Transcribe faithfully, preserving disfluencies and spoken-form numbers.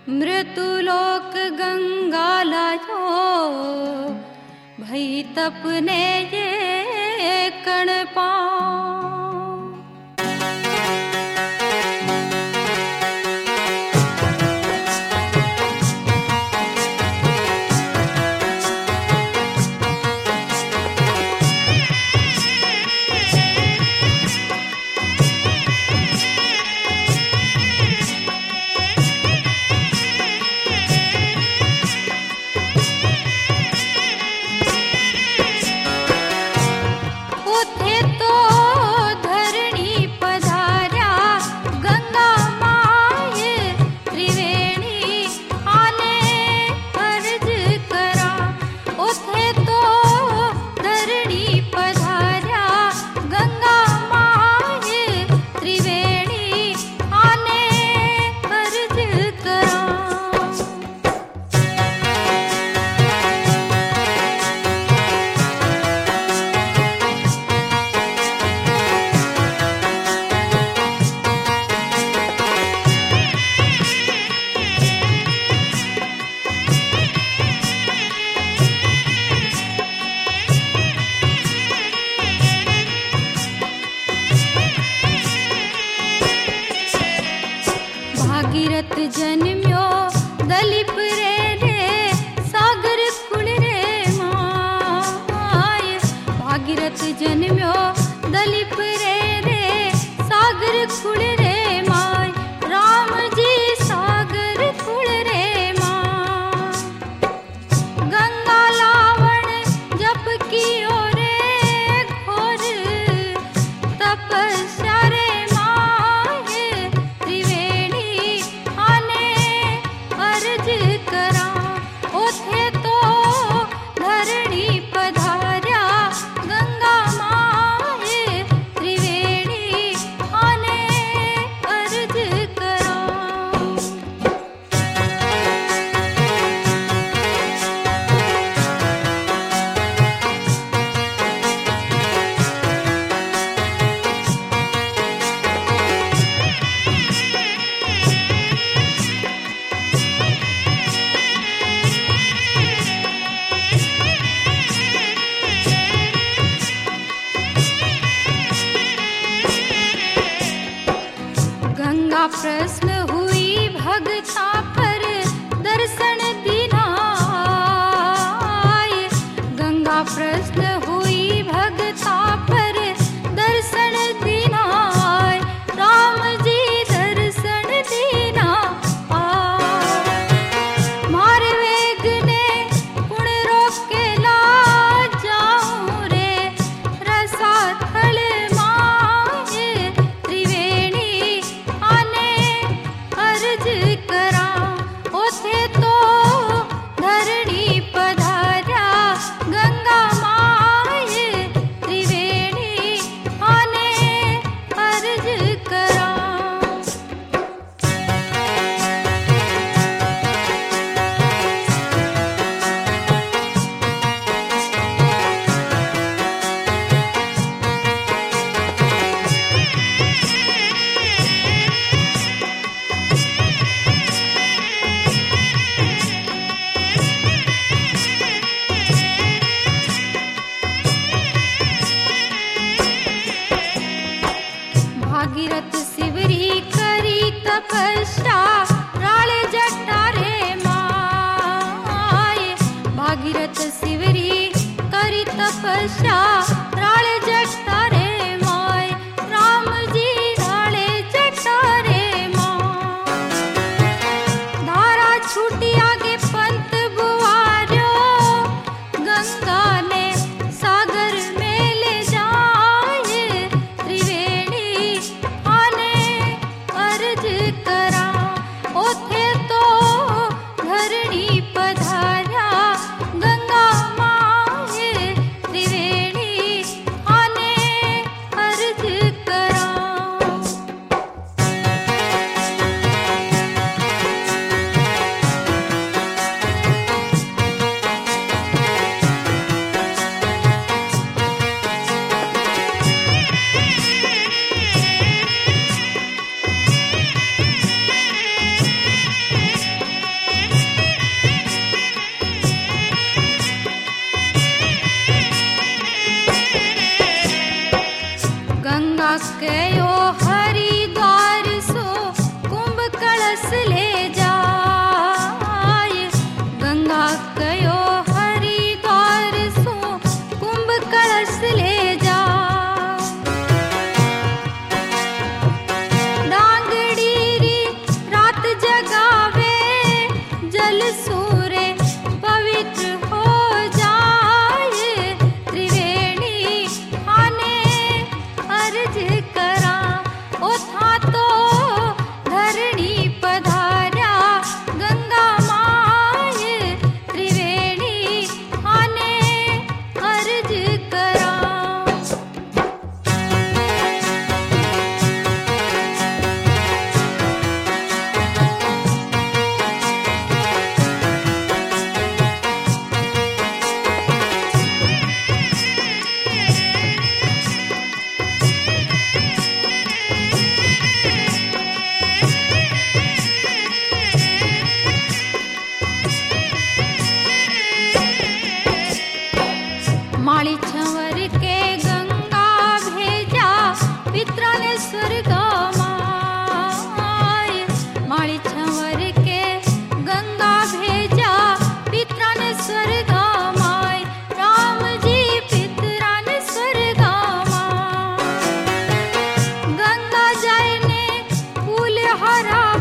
मृत्युलोक गंगा लाजो भई तपने ये कण पाओ। भागीरथ जन्म्यो दलीप रे रे सागर कुल रे माय। भागीरथ जन्म्यो दलीप रे रे सागर कुल रे माय। राम जी सागर कुल रे माय। गंगा लावण जप कियो रे घोर तपस्या रे प्रश्न हुई भगता पर दर्शन दिनाय। गंगा प्रश्न हुई भगता पर दर्शन दिनाय। राम जी दर्शन दीना मार वेग ने पुण रोकेला जाऊं रे रसा थल माए। त्रिवेणी करा ओथे तो धरणी पधारा गंगा माए। त्रिवेणी आने अर्ज करा। भागीरथ शिवरी करी तपस्या राल जटा रे माय। भागीरथ शिवरी करी तपस्या राल जटा रे माय। राम जी राले जटा रे माय। धारा छूटी आगे पंत बुआर्यो गंगा ने सागर में ले जाए। त्रिवेणी अर्ज करा ओथे तो धरणी पधारा गंगा माए। त्रिवेणी ले जाय। गंगा कयो हरिद्वार सो कुंभ कलश ले जा। डांगड़ी री रात जगावे जल सूरे पवित्र हो जाए। त्रिवेणी आने अर्ज करा ओथा तो धरणी पधार्या गंगा माय। त्रिवेणी आने अर्ज करा। माली छंवर के गंगा भेजा पितरा ने स्वर्ग माय। माली छंवर के गंगा भेजा पितरा ने स्वर्ग माय। राम जी पितरा ने स्वर्ग माय। गंगा जय ने फूल हरा